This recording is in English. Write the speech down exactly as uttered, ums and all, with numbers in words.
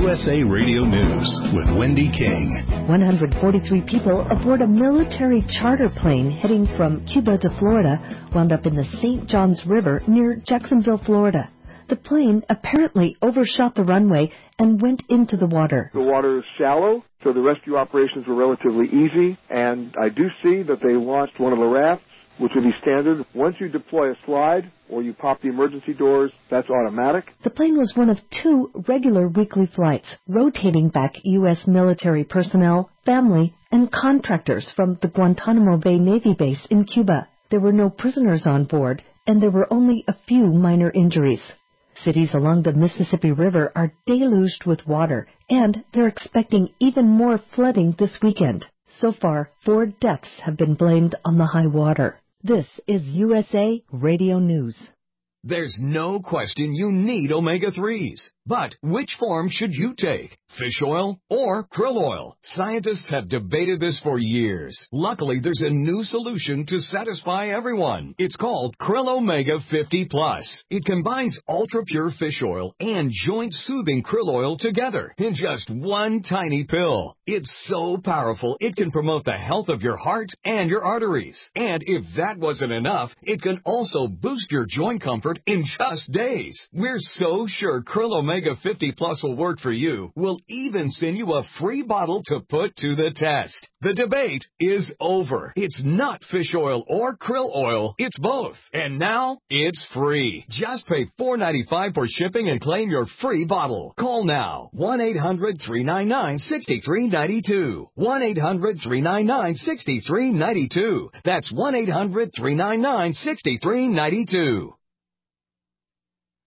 U S A Radio News with Wendy King. one hundred forty-three people aboard a military charter plane heading from Cuba to Florida wound up in the Saint Johns River near Jacksonville, Florida. The plane apparently overshot the runway and went into the water. The water is shallow, so the rescue operations were relatively easy, and I do see that they launched one of the rafts, which would be standard. Once you deploy a slide or you pop the emergency doors, that's automatic. The plane was one of two regular weekly flights, rotating back U S military personnel, family, and contractors from the Guantanamo Bay Navy base in Cuba. There were no prisoners on board, and there were only a few minor injuries. Cities along the Mississippi River are deluged with water, and they're expecting even more flooding this weekend. So far, four deaths have been blamed on the high water. This is U S A Radio News. There's no question you need omega threes. But which form should you take? Fish oil or krill oil? Scientists have debated this for years. Luckily, there's a new solution to satisfy everyone. It's called Krill Omega fifty plus. It combines ultra-pure fish oil and joint-soothing krill oil together in just one tiny pill. It's so powerful, it can promote the health of your heart and your arteries. And if that wasn't enough, it can also boost your joint comfort in just days. We're so sure Krill Omega fifty plus will work for you. We'll even send you a free bottle to put to the test. The debate is over. It's not fish oil or krill oil. It's both. And now it's free. Just pay four dollars and ninety-five cents for shipping and claim your free bottle. Call now. one eight hundred three nine nine six three nine two. one eight hundred three nine nine six three nine two. That's one eight hundred three nine nine six three nine two.